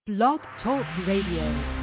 Blog Talk Radio.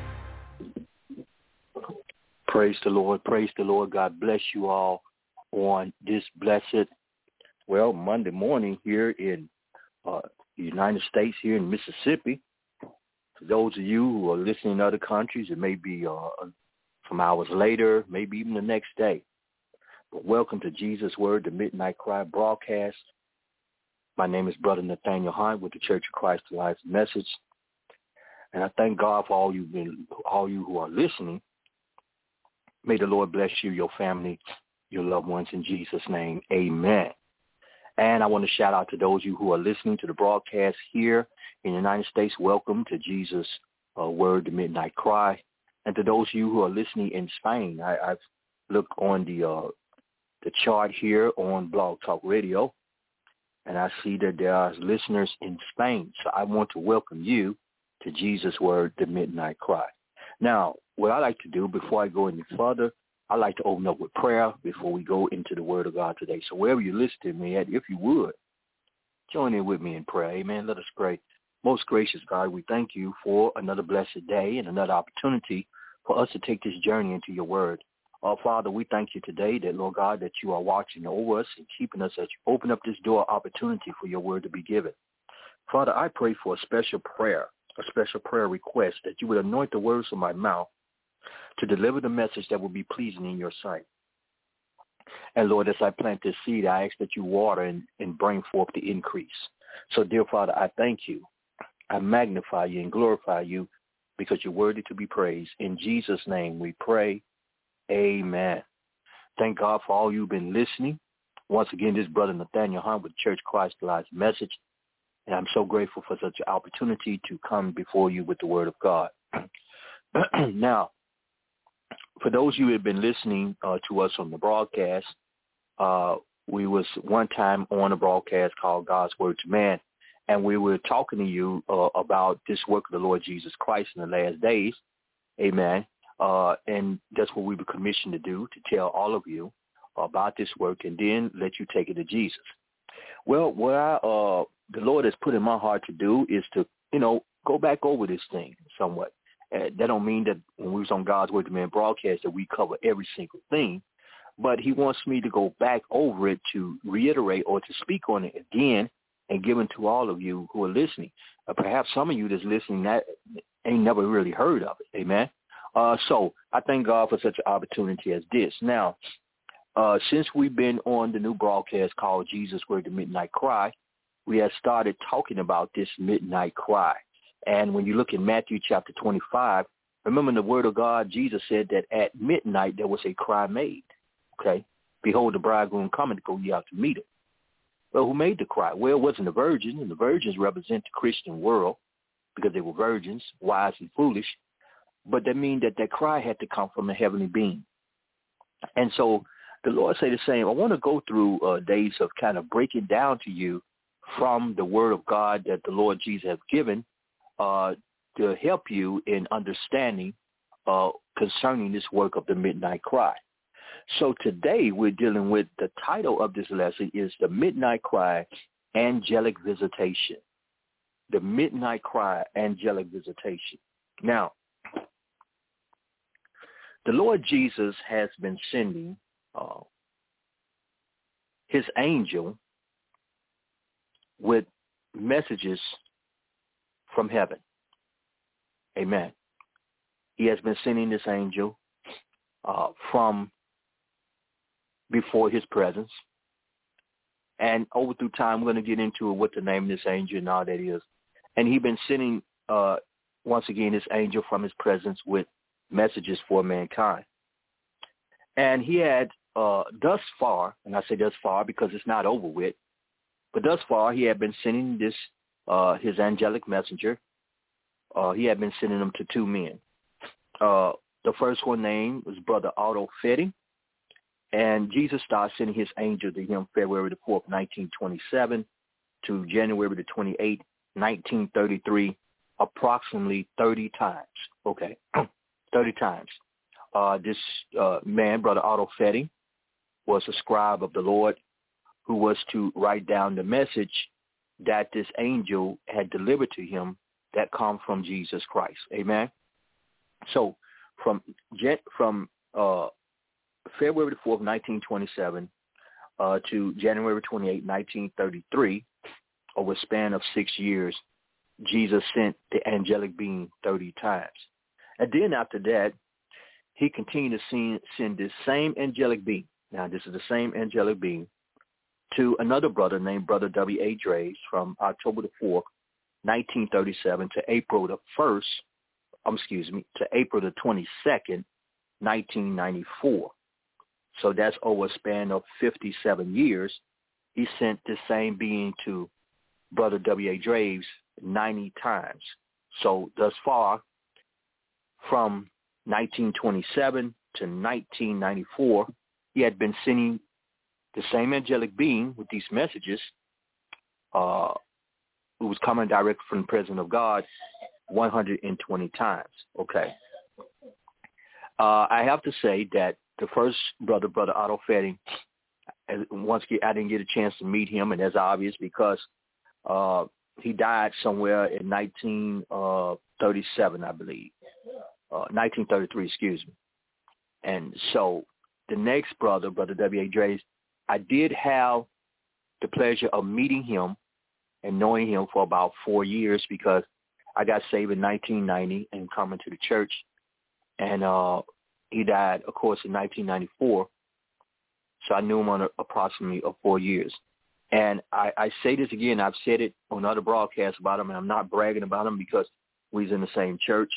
Praise the Lord. Praise the Lord. God bless you all on this blessed, Monday morning here in the United States, here in Mississippi. For those of you who are listening in other countries, it may be some hours later, maybe even the next day. But welcome to Jesus Word, the Midnight Cry broadcast. My name is Brother Nathaniel Hunt with the Church of Christ Alive Message. And I thank God for all you who are listening. May the Lord bless you, your family, your loved ones in Jesus' name. Amen. And I want to shout out to those of you who are listening to the broadcast here in the United States. Welcome to Jesus Word, the Midnight Cry. And to those of you who are listening in Spain, I've looked on the chart here on Blog Talk Radio, and I see that there are listeners in Spain. So I want to welcome you to Jesus Word, the Midnight Cry. Now, what I like to do before I go any further, I like to open up with prayer before we go into the Word of God today. So wherever you listen to me at, if you would, join in with me in prayer. Amen. Let us pray. Most gracious God, we thank you for another blessed day and another opportunity for us to take this journey into your Word. Father, we thank you today that, Lord God, that you are watching over us and keeping us as you open up this door opportunity for your Word to be given. Father, I pray for a special prayer request that you would anoint the words of my mouth to deliver the message that will be pleasing in your sight. And Lord, as I plant this seed, I ask that you water and bring forth the increase. So, dear Father, I thank you. I magnify you and glorify you because you're worthy to be praised. In Jesus' name we pray. Amen. Thank God for all you've been listening. Once again, this is Brother Nathaniel Hunt with Church Christ Alive Message. And I'm so grateful for such an opportunity to come before you with the Word of God. Now, for those of you who have been listening to us on the broadcast, we was one time on a broadcast called God's Word to Man, and we were talking to you about this work of the Lord Jesus Christ in the last days. Amen. And that's what we were commissioned to do, to tell all of you about this work and then let you take it to Jesus. Well, what the Lord has put in my heart to do is to, go back over this thing somewhat. That don't mean that when we was on God's Word to Man broadcast that we cover every single thing, but he wants me to go back over it to reiterate or to speak on it again and give it to all of you who are listening. Perhaps some of you that's listening that ain't never really heard of it. Amen. So I thank God for such an opportunity as this. Now, since we've been on the new broadcast called Jesus Word, the Midnight Cry, we have started talking about this midnight cry. And when you look in Matthew chapter 25, remember in the Word of God, Jesus said that at midnight there was a cry made. Okay? Behold, the bridegroom coming, go ye out to meet him. Well, who made the cry? Well, it wasn't the virgins, and the virgins represent the Christian world because they were virgins, wise and foolish. But that means that cry had to come from a heavenly being. And so the Lord said the same. I want to go through days of kind of breaking down to you from the Word of God that the Lord Jesus has given to help you in understanding concerning this work of the midnight cry. So today we're dealing with the title of this lesson is The Midnight Cry, Angelic Visitation. The Midnight Cry, Angelic Visitation. Now, the Lord Jesus has been sending his angel with messages from heaven. Amen. He has been sending this angel from before his presence. And over through time, we're going to get into what the name of this angel and all that is. And he's been sending, once again, this angel from his presence with messages for mankind. And he had thus far, and I say thus far because it's not over with, but thus far he had been sending this, his angelic messenger. He had been sending them to two men. The first one named was Brother Otto Fetting, and Jesus started sending his angel to him February the 4th, 1927 to January the 28th, 1933, approximately 30 times. Okay, 30 times. This man, Brother Otto Fetting, was a scribe of the Lord who was to write down the message that this angel had delivered to him that come from Jesus Christ. Amen. So from February the 4th, 1927 to January 28, 1933, over a span of 6 years, Jesus sent the angelic being 30 times. And then after that, he continued to send this same angelic being. Now, this is the same angelic being to another brother named Brother W.A. Draves from October the 4th, 1937 to April the 22nd, 1994. So that's over a span of 57 years. He sent the same being to Brother W.A. Draves 90 times. So thus far, from 1927 to 1994, he had been sending the same angelic being with these messages, who was coming direct from the presence of God 120 times. Okay. I have to say that the first brother Otto Fetting, once again, I didn't get a chance to meet him, and that's obvious because he died somewhere in 1937, I believe. 1933, excuse me. And so the next brother W.A. Draves, I did have the pleasure of meeting him and knowing him for about 4 years because I got saved in 1990 and coming to the church. And he died, of course, in 1994. So I knew him on approximately 4 years. And I say this again, I've said it on other broadcasts about him, and I'm not bragging about him because we're in the same church.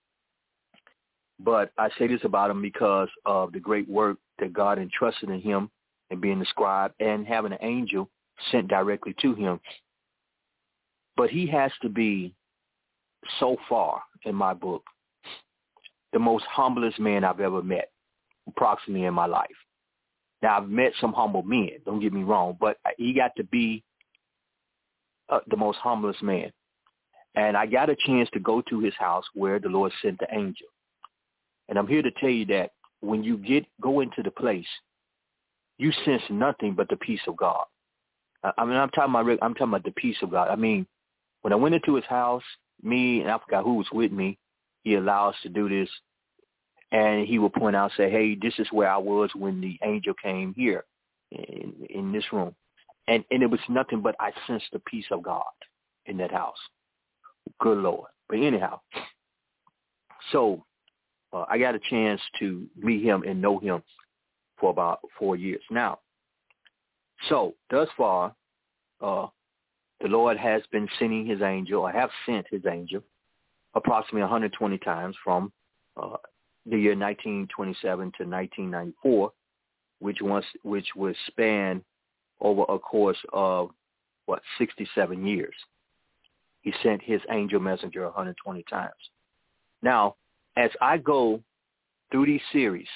But I say this about him because of the great work that God entrusted in him and being the scribe and having an angel sent directly to him. But he has to be, so far in my book, the most humblest man I've ever met, approximately in my life. Now, I've met some humble men, don't get me wrong, but he got to be the most humblest man. And I got a chance to go to his house where the Lord sent the angel. And I'm here to tell you that when you go into the place, you sense nothing but the peace of God. I'm talking about the peace of God. I mean, when I went into his house, me and I forgot who was with me, he allowed us to do this. And he would point out, say, hey, this is where I was when the angel came here in this room. And it was nothing but I sensed the peace of God in that house. Good Lord. But anyhow, so I got a chance to meet him and know him for about 4 years. Now, so thus far, the Lord has been sending his angel, or have sent his angel, approximately 120 times from the year 1927 to 1994, which was span over a course of, 67 years. He sent his angel messenger 120 times. Now, as I go through these series,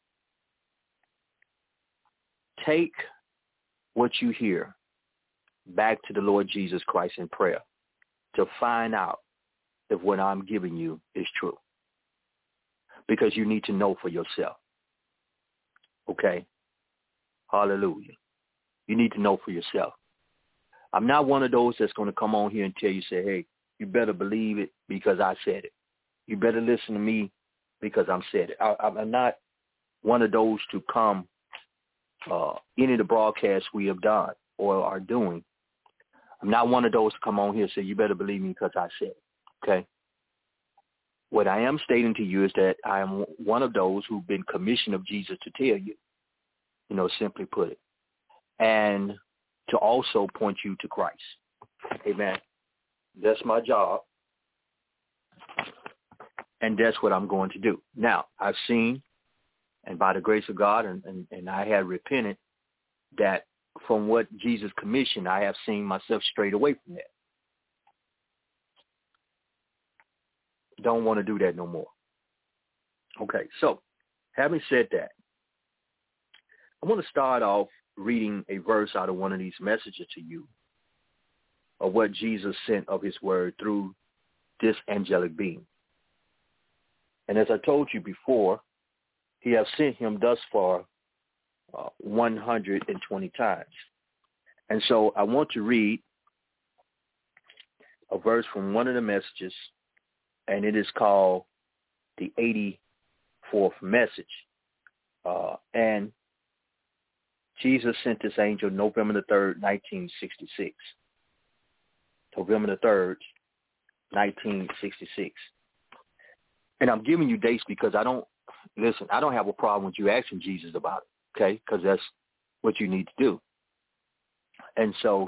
take what you hear back to the Lord Jesus Christ in prayer to find out if what I'm giving you is true. Because you need to know for yourself. Okay? Hallelujah. You need to know for yourself. I'm not one of those that's going to come on here and tell you, say, hey, you better believe it because I said it. You better listen to me because I'm said it. I'm not one of those to come any of the broadcasts we have done or are doing. I'm not one of those to come on here and say, you better believe me because I said it. Okay? What I am stating to you is that I am one of those who've been commissioned of Jesus to tell you, simply put it, and to also point you to Christ. Amen. That's my job, and that's what I'm going to do. Now, I've seen, and by the grace of God, and I have repented, that from what Jesus commissioned, I have seen myself straight away from that. Don't want to do that no more. Okay, so having said that, I want to start off reading a verse out of one of these messages to you of what Jesus sent of his word through this angelic being. And as I told you before, he has sent him thus far 120 times. And so I want to read a verse from one of the messages, and it is called the 84th message. And Jesus sent this angel November the 3rd, 1966. November the 3rd, 1966. And I'm giving you dates because I don't have a problem with you asking Jesus about it, okay? Because that's what you need to do. And so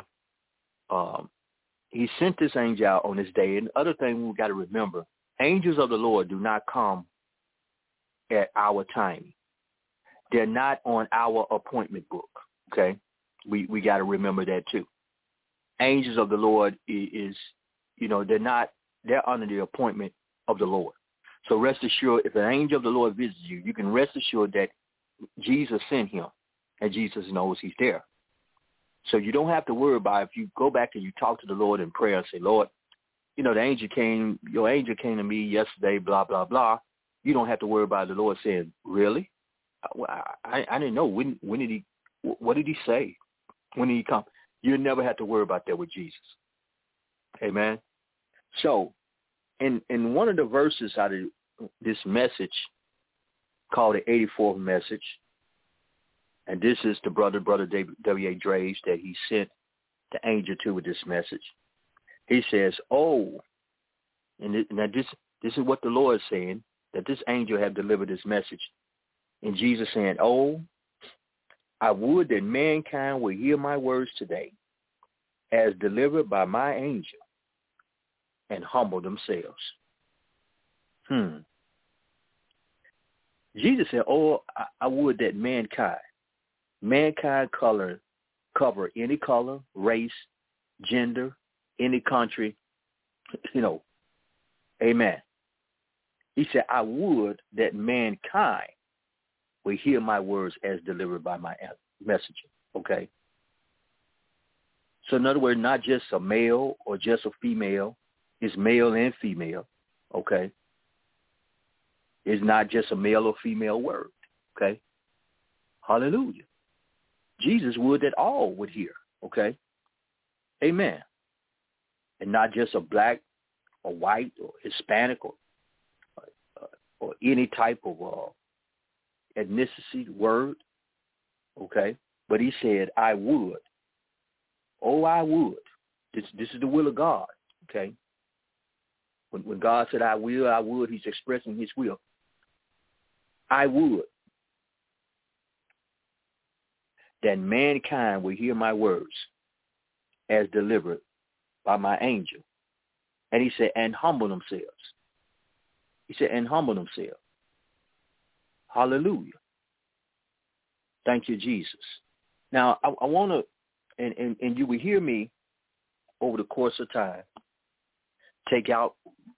he sent this angel out on this day. And the other thing we got to remember, angels of the Lord do not come at our timing. They're not on our appointment book, okay? We got to remember that too. Angels of the Lord is, they're under the appointment of the Lord. So rest assured, if an angel of the Lord visits you, you can rest assured that Jesus sent him, and Jesus knows he's there. So you don't have to worry about if you go back and you talk to the Lord in prayer and say, Lord, your angel came to me yesterday, blah, blah, blah. You don't have to worry about the Lord saying, really? I didn't know. What did he say? When did he come? You never have to worry about that with Jesus. Amen. So in one of the verses out of this message called the 84th message, and this is the brother W.A. Draves that he sent the angel to with this message. He says, and now this is what the Lord is saying, that this angel had delivered this message. And Jesus saying, I would that mankind would hear my words today as delivered by my angel and humble themselves. Jesus said, I would that mankind cover any color, race, gender, any country, amen. He said, I would that mankind would hear my words as delivered by my messenger, okay? So in other words, not just a male or just a female, it's male and female, okay? It's not just a male or female word, okay? Hallelujah. Jesus would that all would hear, okay? Amen. And not just a black or white or Hispanic or any type of ethnicity word, okay? But he said, I would. I would. This is the will of God, okay? When God said, I would, he's expressing his will. I would that mankind will hear my words as delivered by my angel. And he said, and humble themselves. He said, and humble themselves. Hallelujah. Thank you, Jesus. Now, I want to, and you will hear me over the course of time, take out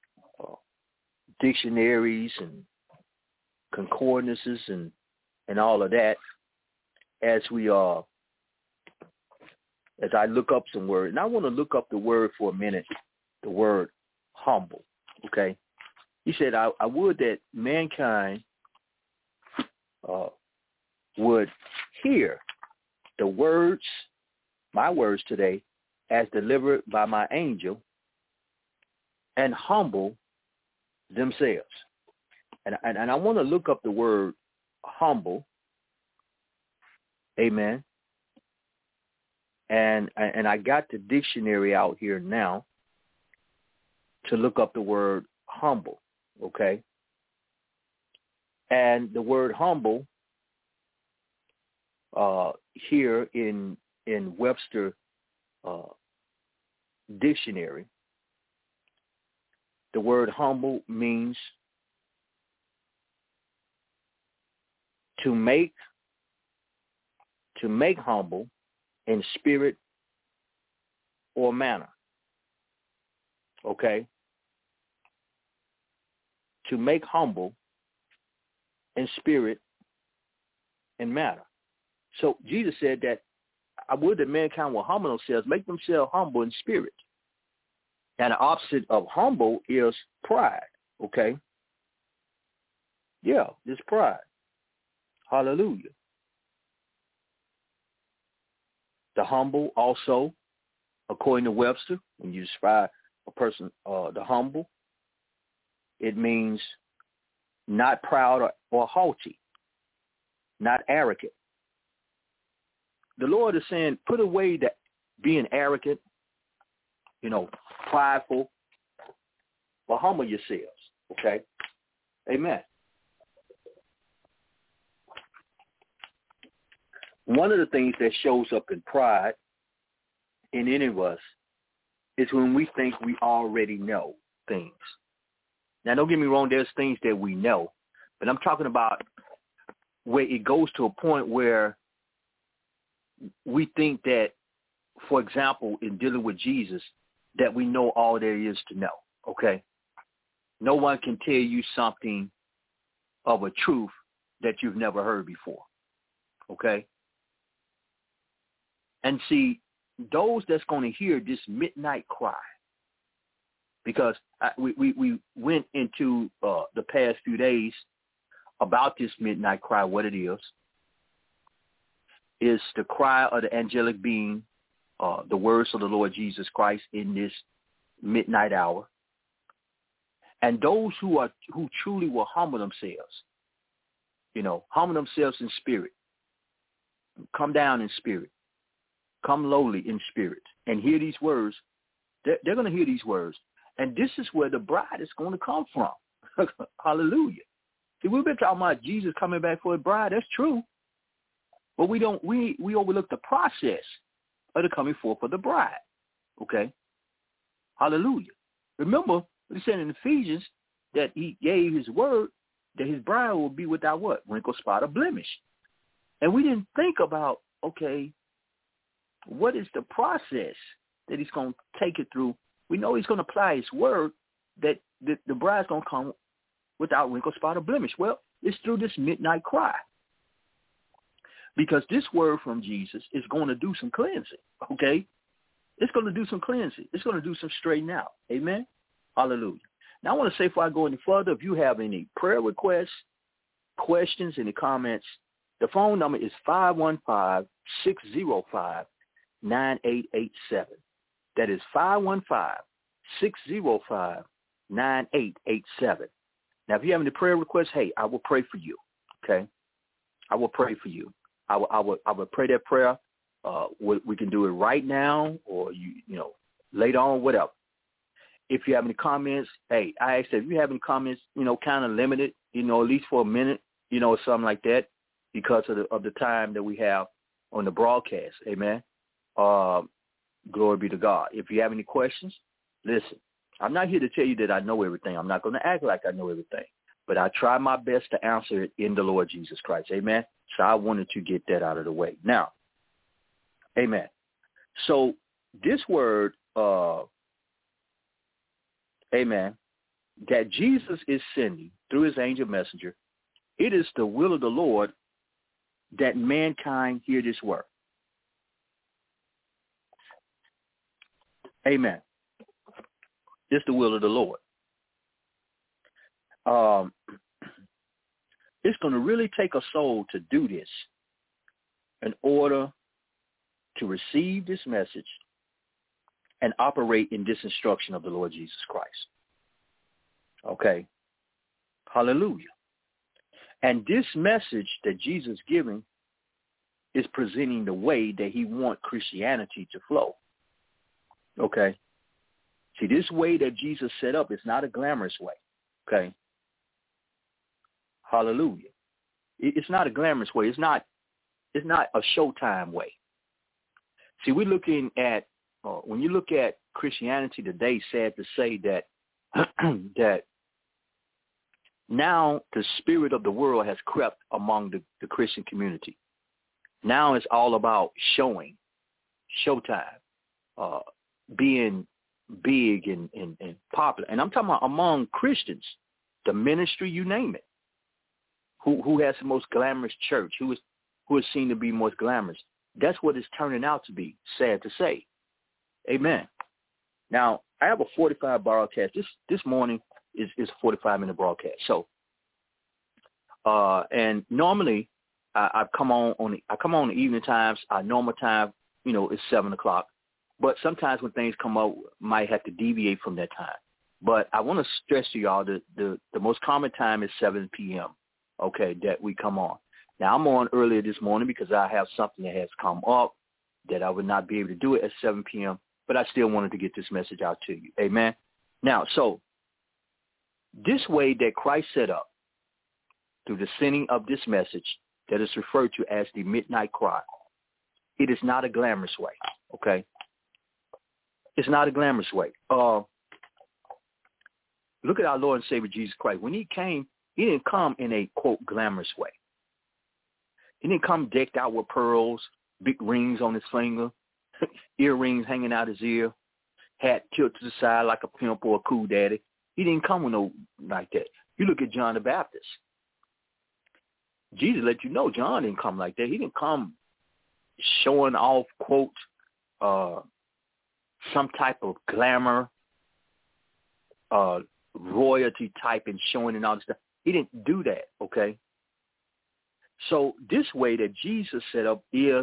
dictionaries and concordances and all of that as I look up some words. And I want to look up the word for a minute, the word humble, okay? He said, I would that mankind would hear the words, my words today, as delivered by my angel, and humble themselves. And I want to look up the word humble, amen. And I got the dictionary out here now to look up the word humble, okay? And the word humble here in Webster dictionary, the word humble means to make humble in spirit or manner. Okay? To make humble in spirit and matter. So Jesus said that I would that mankind will humble themselves, make themselves humble in spirit. And the opposite of humble is pride. Okay? Yeah, it's pride. Hallelujah. The humble also, according to Webster, when you describe a person, the humble. It means not proud or haughty, not arrogant. The Lord is saying, put away that being arrogant, prideful, but humble yourselves, okay? Amen. One of the things that shows up in pride in any of us is when we think we already know things. Now, don't get me wrong, there's things that we know, but I'm talking about where it goes to a point where we think that, for example, in dealing with Jesus, that we know all there is to know, okay? No one can tell you something of a truth that you've never heard before, okay? And see, those that's going to hear this midnight cry, because we went into the past few days about this midnight cry, what it is the cry of the angelic being, the words of the Lord Jesus Christ in this midnight hour. And those who truly will humble themselves, humble themselves in spirit, come down in spirit, come lowly in spirit, and hear these words, they're going to hear these words. And this is where the bride is going to come from. Hallelujah. See, we've been talking about Jesus coming back for his bride. That's true. But we overlook the process of the coming forth of the bride. Okay? Hallelujah. Remember, he said in Ephesians that he gave his word that his bride will be without what? Wrinkle, spot, or blemish. And we didn't think about, okay, what is the process that he's going to take it through? We know he's going to apply his word that the bride's going to come without wrinkle, spot, or blemish. Well, it's through this midnight cry. Because this word from Jesus is going to do some cleansing, okay? It's going to do some cleansing. It's going to do some straightening out. Amen? Hallelujah. Now, I want to say before I go any further, if you have any prayer requests, questions, any comments, the phone number is 515-605-9887. That is 515-605-9887. Now, if you have any prayer requests, hey, I will pray for you, okay? I will pray for you. I will pray that prayer. We can do it right now or, later on, whatever. If you have any comments, hey, I ask that if you have any comments, kind of limited, at least for a minute, or something like that, because of the time that we have on the broadcast. Amen. Glory be to God. If you have any questions, listen, I'm not here to tell you that I know everything. I'm not going to act like I know everything, but I try my best to answer it in the Lord Jesus Christ. Amen. So I wanted to get that out of the way. Now, amen. So this word, amen, that Jesus is sending through his angel messenger, it is the will of the Lord that mankind hear this word. Amen. It's the will of the Lord. It's going to really take a soul to do this in order to receive this message and operate in this instruction of the Lord Jesus Christ. Okay. Hallelujah. And this message that Jesus is giving is presenting the way that he wants Christianity to flow. Okay. See, this way that Jesus set up is not a glamorous way. Okay. Hallelujah. It's not a glamorous way. It's not a showtime way. See, we're looking at, when you look at Christianity today, sad to say that that now the spirit of the world has crept among the Christian community. Now it's all about showing, showtime, being big and popular. And I'm talking about among Christians, the ministry, you name it. Who has the most glamorous church? Who is seen to be most glamorous? That's what it's turning out to be, sad to say. Amen. Now, I have a 45 broadcast. This morning is a 45-minute broadcast. So, and normally I come on the evening times. Our normal time, is 7 o'clock. But sometimes when things come up, might have to deviate from that time. But I want to stress to y'all the most common time is 7 p.m., okay, that we come on. Now, I'm on earlier this morning because I have something that has come up that I would not be able to do it at 7 p.m., but I still wanted to get this message out to you. Amen. Now, so this way that Christ set up through the sending of this message that is referred to as the midnight cry, it is not a glamorous way, okay? It's not a glamorous way. Look at our Lord and Savior Jesus Christ. When he came, he didn't come in a, quote, glamorous way. He didn't come decked out with pearls, big rings on his finger, earrings hanging out his ear, hat tilted to the side like a pimp or a cool daddy. He didn't come with no like that. You look at John the Baptist. Jesus let you know John didn't come like that. He didn't come showing off, quote, some type of glamour, royalty type and showing and all this stuff. He didn't do that, okay? So this way that Jesus set up is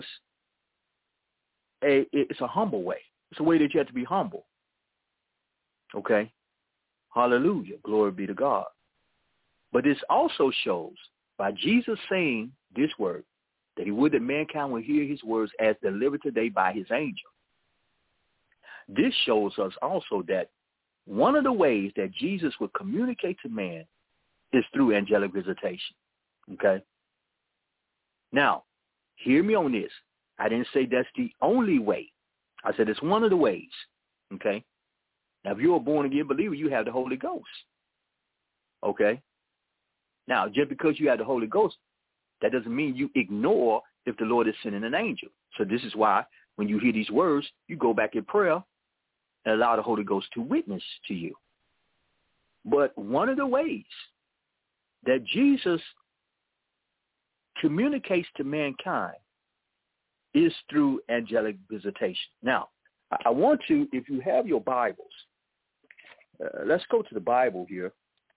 it's a humble way. It's a way that you have to be humble, okay? Hallelujah. Glory be to God. But this also shows by Jesus saying this word, that he would that mankind will hear his words as delivered today by his angel. This shows us also that one of the ways that Jesus would communicate to man is through angelic visitation, okay? Now, hear me on this. I didn't say that's the only way. I said it's one of the ways, okay? Now, if you're a born-again believer, you have the Holy Ghost, okay? Now, just because you have the Holy Ghost, that doesn't mean you ignore if the Lord is sending an angel. So this is why when you hear these words, you go back in prayer and allow the Holy Ghost to witness to you. But one of the ways that Jesus communicates to mankind is through angelic visitation. Now, I want to, if you have your Bibles, let's go to the Bible here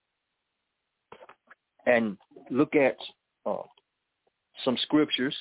and look at some scriptures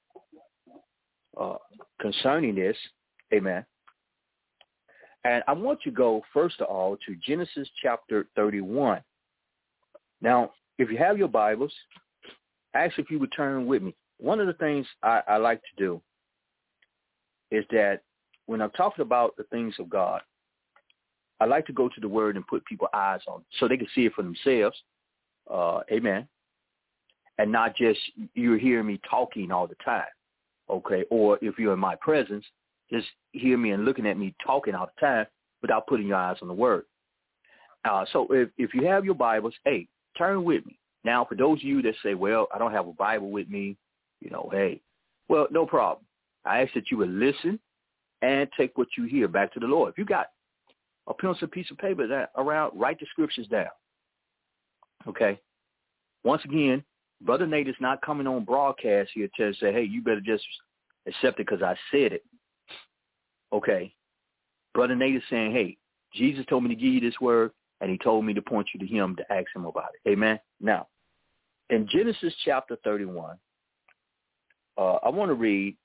concerning this. Amen. And I want you to go, first of all, to Genesis chapter 31. Now, if you have your Bibles, actually, if you would turn with me. One of the things I like to do is that when I'm talking about the things of God, I like to go to the Word and put people's eyes on it so they can see it for themselves. Amen. And not just you're hearing me talking all the time, okay? Or if you're in my presence, just hear me and looking at me talking all the time without putting your eyes on the Word. So if you have your Bibles, hey, turn with me. Now, for those of you that say, well, I don't have a Bible with me, hey, well, no problem. I ask that you would listen and take what you hear back to the Lord. If you got a pencil, piece of paper around, write the scriptures down, okay? Once again, Brother Nate is not coming on broadcast here to say, hey, you better just accept it because I said it, okay? Brother Nate is saying, hey, Jesus told me to give you this word, and he told me to point you to him to ask him about it. Amen? Now, in Genesis chapter 31, I want to read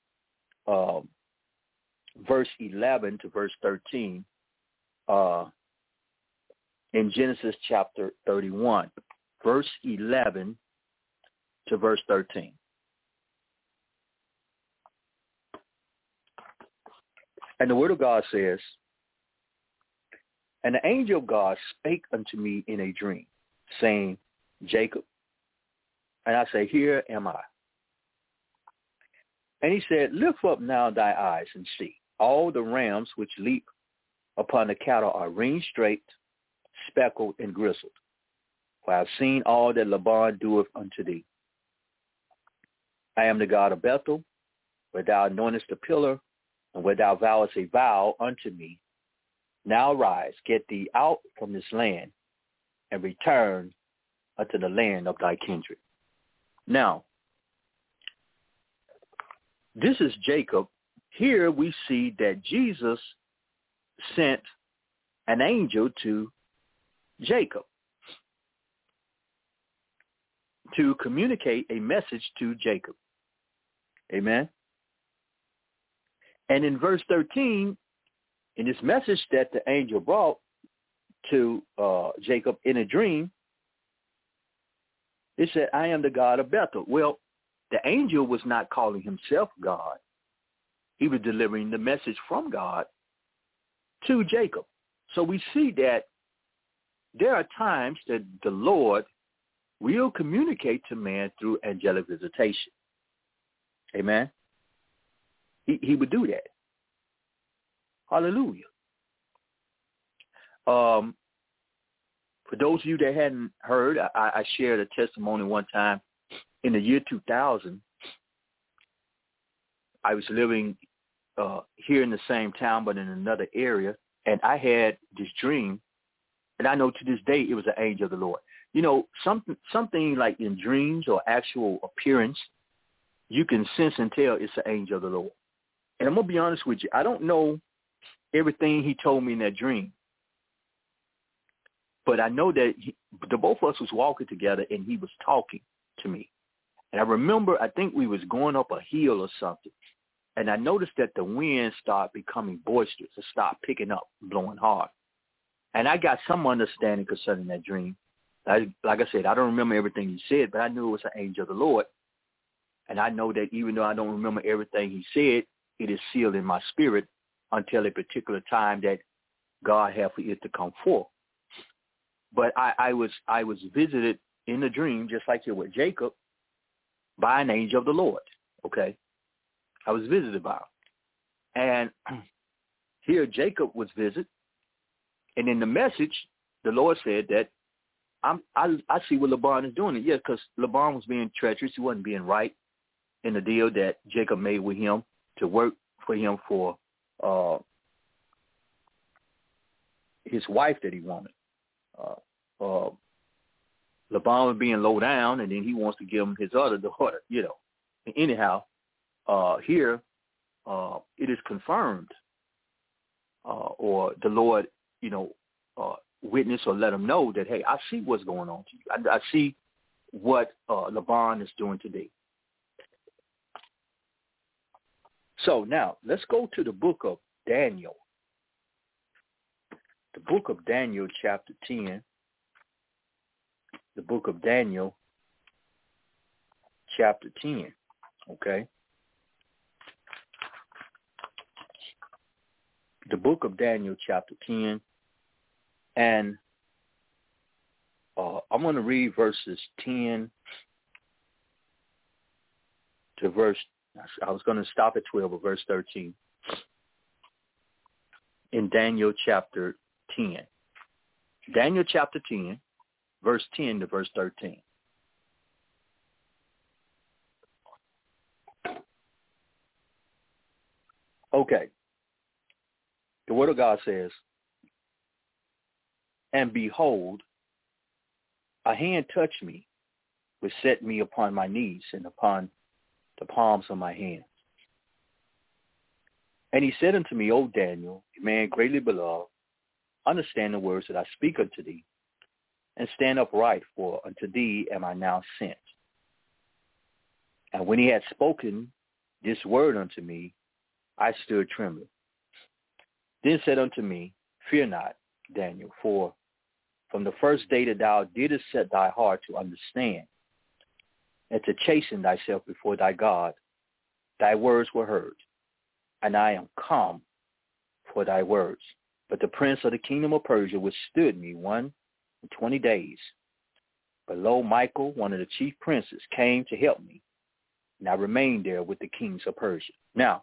verse 11 to verse 13 in Genesis chapter 31, verse 11 to verse 13. And the word of God says, and the angel of God spake unto me in a dream, saying, Jacob. And I say, here am I. And he said, lift up now thy eyes and see. All the rams which leap upon the cattle are ring-straight, speckled, and gristled. For I have seen all that Laban doeth unto thee. I am the God of Bethel, where thou anointest the pillar, and where thou vowest a vow unto me. Now arise, get thee out from this land, and return unto the land of thy kindred. Now, this is Jacob. Here we see that Jesus sent an angel to Jacob to communicate a message to Jacob. Amen. And in verse 13, in this message that the angel brought to Jacob in a dream, it said, I am the God of Bethel. Well, the angel was not calling himself God. He was delivering the message from God to Jacob. So we see that there are times that the Lord will communicate to man through angelic visitation. Amen. He would do that. Hallelujah. For those of you that hadn't heard, I shared a testimony one time. In the year 2000, I was living here in the same town but in another area, and I had this dream, and I know to this day it was an angel of the Lord. You know, something like in dreams or actual appearance, you can sense and tell it's an angel of the Lord. And I'm going to be honest with you, I don't know everything he told me in that dream. But I know that the both of us was walking together and he was talking to me. And I remember, I think we was going up a hill or something. And I noticed that the wind started becoming boisterous. It started picking up, blowing hard. And I got some understanding concerning that dream. Like I said, I don't remember everything he said, but I knew it was an angel of the Lord. And I know that even though I don't remember everything he said, it is sealed in my spirit until a particular time that God had for it to come forth. But I was visited in a dream, just like here with Jacob, by an angel of the Lord. Okay, I was visited by him, and here Jacob was visited, and in the message, the Lord said that I see what Laban is doing. Yeah, because Laban was being treacherous; he wasn't being right in the deal that Jacob made with him to work for him for his wife that he wanted. Laban was being low down, and then he wants to give him his other daughter, you know. And anyhow, here it is confirmed, or the Lord, you know, witness or let him know that, hey, I see what's going on to you. I see what Laban is doing today. So now let's go to the book of Daniel. The book of Daniel, chapter 10. The book of Daniel, chapter 10. Okay. The book of Daniel, chapter 10. And I'm going to read verses 10 to verse, I was going to stop at 12, but verse 13. In Daniel chapter 10. Daniel chapter 10, verse 10 to verse 13. Okay. The word of God says, and behold, a hand touched me, which set me upon my knees and upon the palms of my hands. And he said unto me, O Daniel, a man greatly beloved, understand the words that I speak unto thee, and stand upright, for unto thee am I now sent. And when he had spoken this word unto me, I stood trembling. Then said unto me, fear not, Daniel, for from the first day that thou didst set thy heart to understand, and to chasten thyself before thy God, thy words were heard, and I am come for thy words. But the prince of the kingdom of Persia withstood me 120 days. But lo, Michael, one of the chief princes, came to help me, and I remained there with the kings of Persia. Now,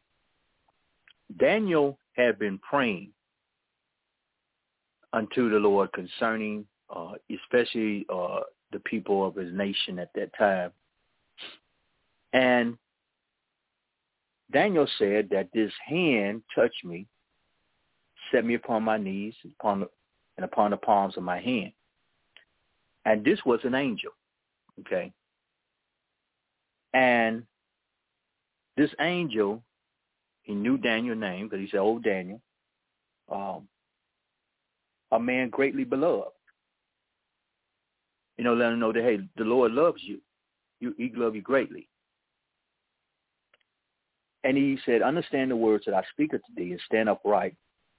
Daniel had been praying unto the Lord concerning especially the people of his nation at that time. And Daniel said that this hand touched me, set me upon my knees and upon the palms of my hand. And this was an angel, okay? And this angel, he knew Daniel's name because he said, oh, Daniel, a man greatly beloved. You know, let him know that, hey, the Lord loves you. He loves you greatly. And he said, understand the words that I speak unto thee, and stand upright,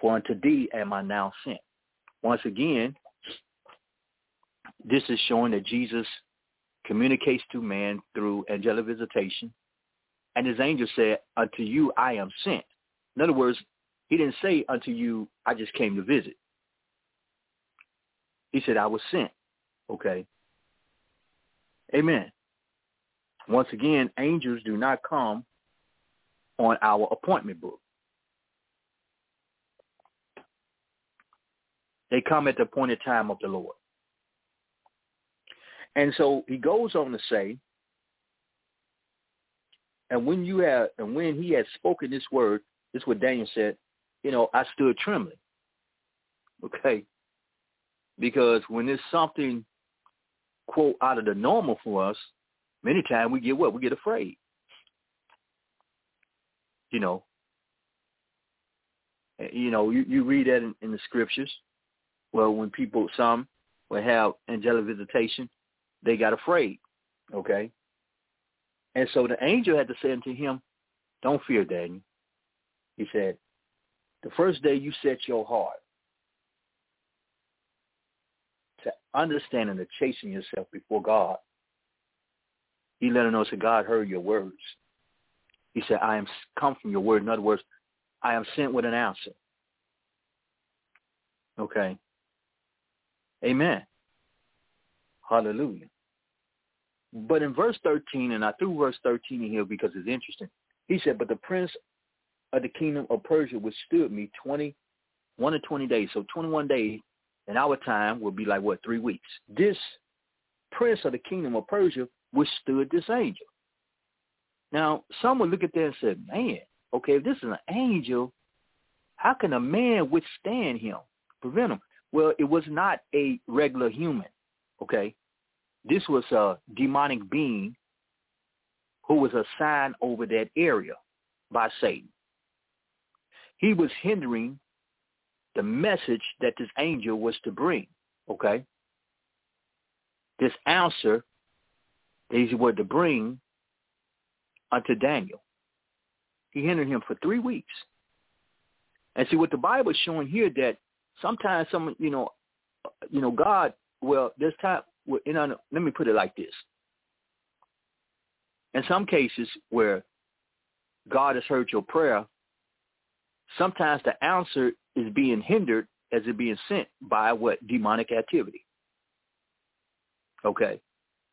for unto thee am I now sent. Once again, this is showing that Jesus communicates to man through angelic visitation. And his angel said, unto you I am sent. In other words, he didn't say unto you, I just came to visit. He said, I was sent. Okay. Amen. Once again, angels do not come on our appointment book. They come at the appointed time of the Lord. And so he goes on to say, and when he had spoken this word, this is what Daniel said, I stood trembling. Okay. Because when there's something, quote, out of the normal for us, many times we get what? We get afraid. You read that in the scriptures. Well, when some will have angelic visitation, they got afraid. Okay. And so the angel had to say unto him, don't fear, Daniel. He said, the first day you set your heart to understanding and chasing yourself before God, he let him know that God heard your words. He said, I am come from your word. In other words, I am sent with an answer. Okay. Amen. Hallelujah. But in verse 13, and I threw verse 13 in here because it's interesting. He said, but the prince of the kingdom of Persia withstood me 21 or 20 days. So 21 days in our time would be like, 3 weeks. This prince of the kingdom of Persia withstood this angel. Now, some would look at that and say, man, okay, if this is an angel, how can a man withstand him, prevent him? Well, it was not a regular human, okay? This was a demonic being who was assigned over that area by Satan. He was hindering the message that this angel was to bring, okay? This answer that he was to bring unto Daniel. He hindered him for 3 weeks. And see, what the Bible is showing here, that sometimes God, there's time, let me put it like this. In some cases where God has heard your prayer, sometimes the answer is being hindered as it being sent by what? Demonic activity. Okay.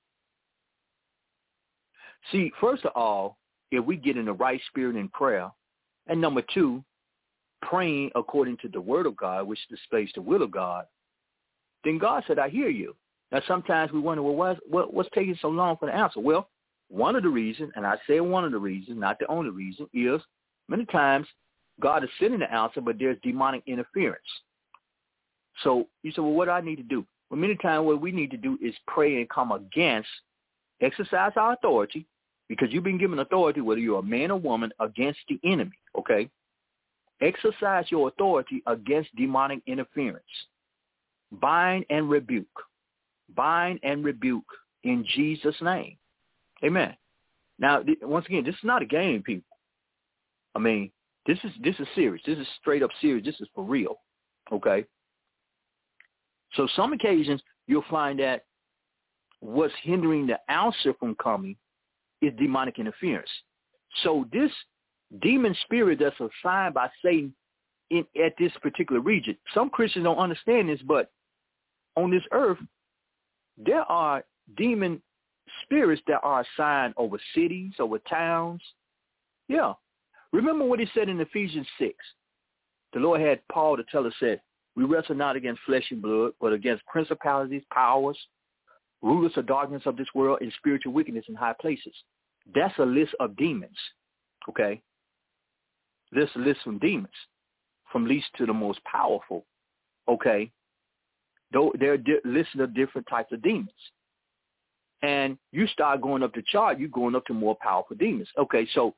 See, first of all, if we get in the right spirit in prayer, and number 2, praying according to the word of God, which displays the will of God, then God said, I hear you. Now, sometimes we wonder, well, what's taking so long for the answer? Well, one of the reasons, and I say one of the reasons, not the only reason, is many times God is sending the answer, but there's demonic interference. So you say, well, what do I need to do? Well, many times what we need to do is pray and come against, exercise our authority, because you've been given authority, whether you're a man or woman, against the enemy, okay? Exercise your authority against demonic interference. Bind and rebuke. Bind and rebuke in Jesus' name. Amen. Now, once again, this is not a game, people. I mean, this is serious. This is straight up serious. This is for real. Okay? So some occasions you'll find that what's hindering the answer from coming is demonic interference. So this demon spirit that's assigned by Satan at this particular region, some Christians don't understand this, but on this earth, there are demon spirits that are assigned over cities, over towns. Yeah. Remember what he said in Ephesians 6. The Lord had Paul to tell us that we wrestle not against flesh and blood, but against principalities, powers, rulers of darkness of this world, and spiritual wickedness in high places. That's a list of demons, okay? This list from demons, from least to the most powerful, okay? Though they're listed of different types of demons. And you start going up the chart, you're going up to more powerful demons. Okay, so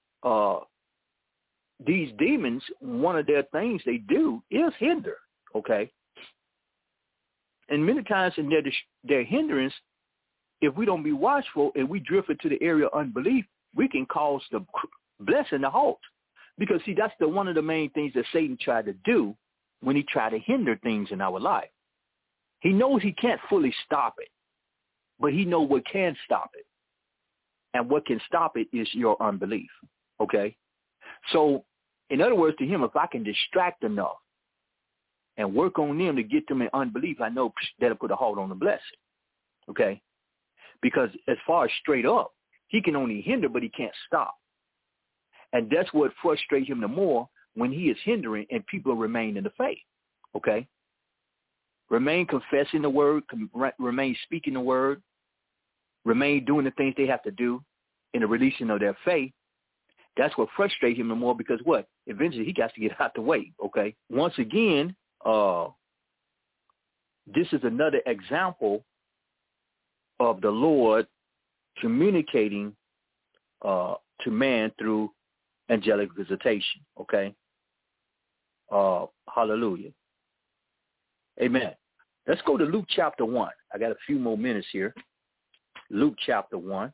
these demons, one of their things they do is hinder, okay? And many times in their hindrance, if we don't be watchful and we drift into the area of unbelief, we can cause the blessing to halt. Because, see, that's one of the main things that Satan tried to do when he tried to hinder things in our life. He knows he can't fully stop it, but he knows what can stop it. And what can stop it is your unbelief, okay? So, in other words, to him, if I can distract enough and work on them to get them in unbelief, I know that'll put a halt on the blessing, okay? Because as far as straight up, he can only hinder, but he can't stop. And that's what frustrates him the more when he is hindering and people remain in the faith, okay? Remain confessing the word, remain speaking the word, remain doing the things they have to do in the releasing of their faith. That's what frustrates him the more because what? Eventually he got to get out the way, okay? Once again, this is another example of the Lord communicating to man through angelic visitation, okay? Hallelujah. Amen. Let's go to Luke chapter 1. I got a few more minutes here. Luke chapter 1.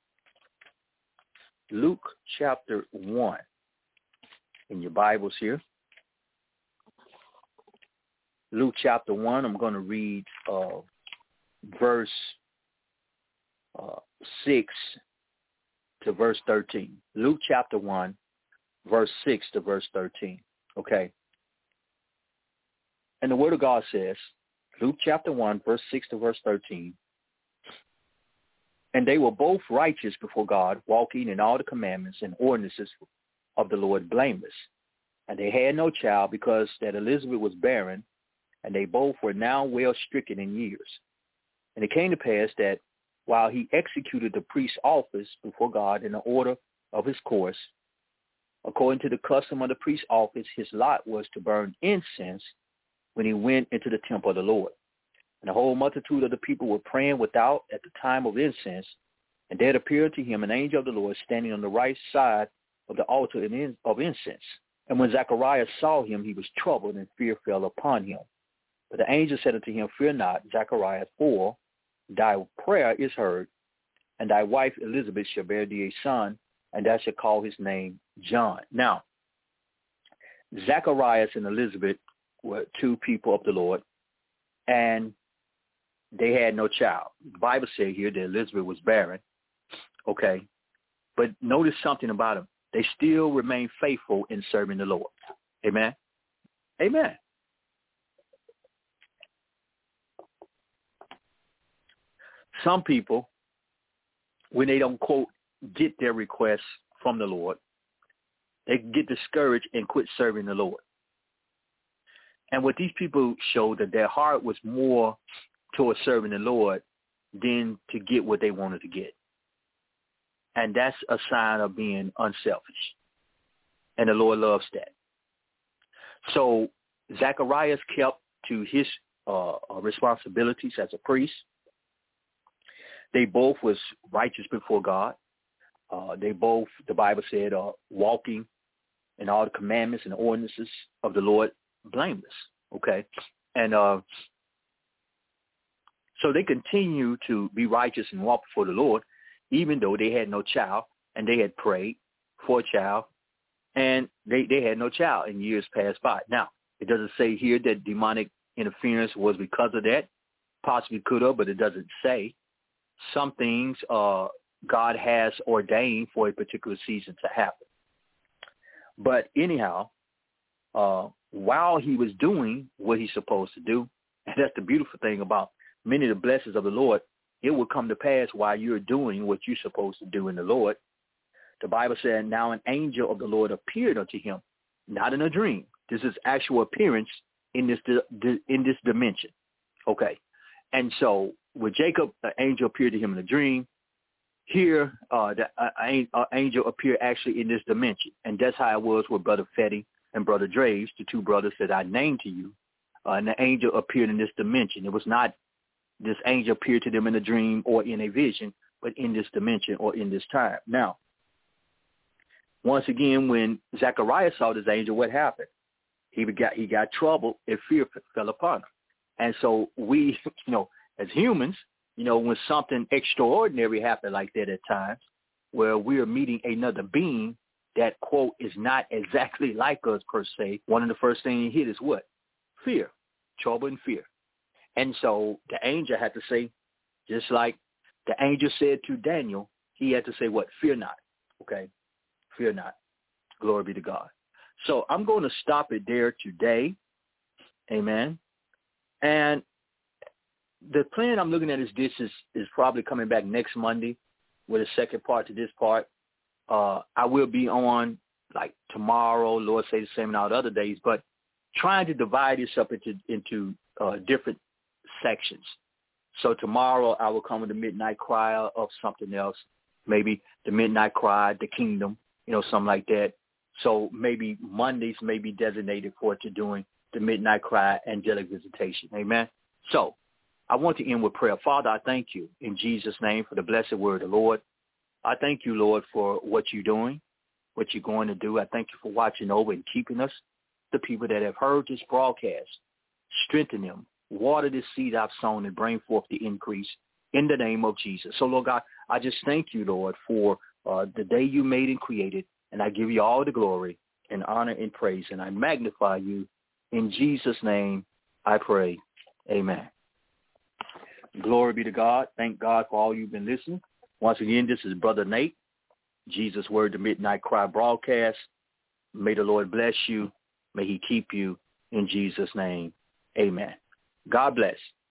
Luke chapter 1 in your Bibles here. Luke chapter 1, I'm going to read verse 6 to verse 13. Luke chapter 1, verse 6 to verse 13. Okay. And the word of God says, Luke chapter 1, verse 6 to verse 13, and they were both righteous before God, walking in all the commandments and ordinances of the Lord blameless. And they had no child because that Elizabeth was barren, and they both were now well stricken in years. And it came to pass that while he executed the priest's office before God in the order of his course, according to the custom of the priest's office, his lot was to burn incense when he went into the temple of the Lord. And the whole multitude of the people were praying without at the time of incense, and there appeared to him an angel of the Lord standing on the right side of the altar of incense. And when Zacharias saw him, he was troubled, and fear fell upon him. But the angel said unto him, Fear not, Zacharias, for thy prayer is heard, and thy wife Elizabeth shall bear thee a son, and thou shalt call his name John. Now, Zacharias and Elizabeth were two people of the Lord, and they had no child. The Bible said here that Elizabeth was barren, okay? But notice something about them. They still remain faithful in serving the Lord. Amen? Amen. Some people, when they don't, quote, get their requests from the Lord, they get discouraged and quit serving the Lord. And what these people showed that their heart was more towards serving the Lord than to get what they wanted to get. And that's a sign of being unselfish. And the Lord loves that. So Zacharias kept to his responsibilities as a priest. They both was righteous before God. They both, the Bible said, walking in all the commandments and ordinances of the Lord blameless, okay? And so they continue to be righteous and walk before the Lord, even though they had no child, and they had prayed for a child, and they had no child in years passed by. Now, it doesn't say here that demonic interference was because of that. Possibly could have, but it doesn't say. Some things God has ordained for a particular season to happen. But anyhow, while he was doing what he's supposed to do, and that's the beautiful thing about many of the blessings of the Lord, it will come to pass while you're doing what you're supposed to do in the Lord. The Bible said, now an angel of the Lord appeared unto him, not in a dream. This is actual appearance in this dimension. Okay. And so with Jacob, an angel appeared to him in a dream. Here, the angel appeared actually in this dimension. And that's how it was with Brother Fetty and Brother Draves, the two brothers that I named to you. And the angel appeared in this dimension. It was not this angel appeared to them in a dream or in a vision, but in this dimension or in this time. Now, once again, when Zacharias saw this angel, what happened? He got troubled and fear fell upon him. And so we, as humans, when something extraordinary happened like that at times, where we are meeting another being that, quote, is not exactly like us per se, one of the first things you hit is what? Fear, trouble and fear. And so the angel had to say, just like the angel said to Daniel, he had to say what? Fear not, okay? Fear not. Glory be to God. So I'm going to stop it there today. Amen. And the plan I'm looking at is probably coming back next Monday with a second part to this part. I will be on like tomorrow, Lord say the same and all the other days, but trying to divide this up into different sections. So tomorrow I will come with the midnight cry of something else, maybe the midnight cry, the kingdom, something like that. So maybe Mondays may be designated for doing the midnight cry, angelic visitation. Amen. So I want to end with prayer. Father, I thank you in Jesus' name for the blessed word of the Lord. I thank you, Lord, for what you're doing, what you're going to do. I thank you for watching over and keeping us, the people that have heard this broadcast. Strengthen them. Water this seed I've sown and bring forth the increase in the name of Jesus. So, Lord God, I just thank you, Lord, for the day you made and created, and I give you all the glory and honor and praise, and I magnify you. In Jesus' name I pray. Amen. Glory be to God. Thank God for all you've been listening. Once again, this is Brother Nate, Jesus Word, the Midnight Cry broadcast. May the Lord bless you. May he keep you in Jesus' name. Amen. God bless.